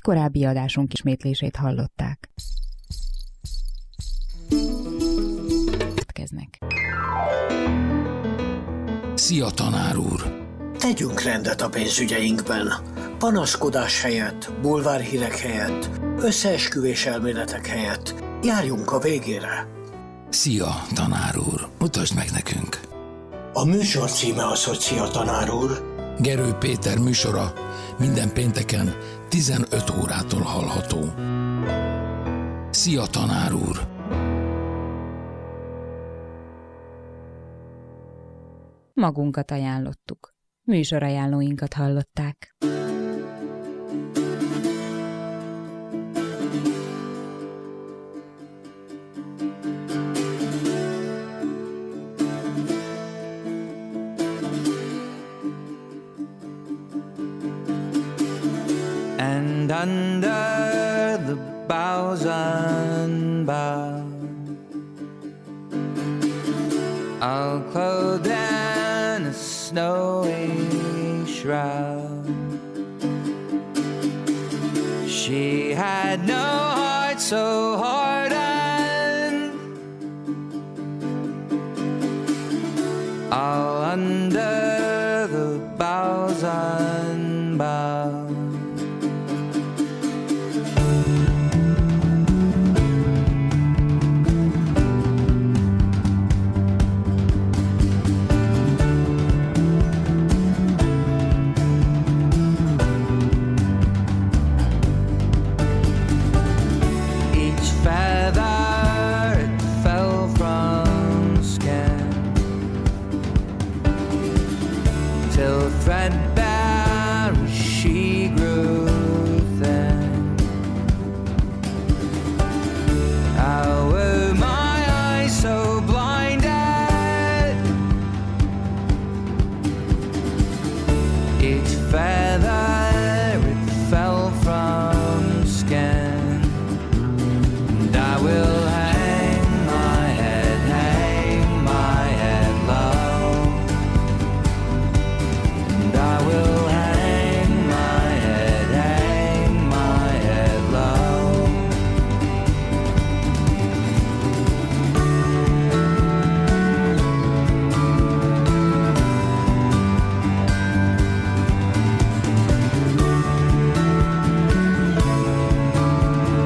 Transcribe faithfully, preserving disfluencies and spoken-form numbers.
korábbi adásunk ismétlését hallották. Következnek. Szia, tanár úr! Tegyünk rendet a pénzügyeinkben. Panaszkodás helyett, bulvárhírek helyett, összeesküvés elméletek helyett járjunk a végére. Szia, tanár úr! Mutasd meg nekünk! A műsor címe az, hogy Szia, tanár úr. Gerő Péter műsora minden pénteken tizenöt órától hallható. Szia, tanár úr! Magunkat ajánlottuk. Műsorajánlóinkat hallották. And under the boughs unbound, I'll clothe in a snowy shroud. She had no heart so hardened, all under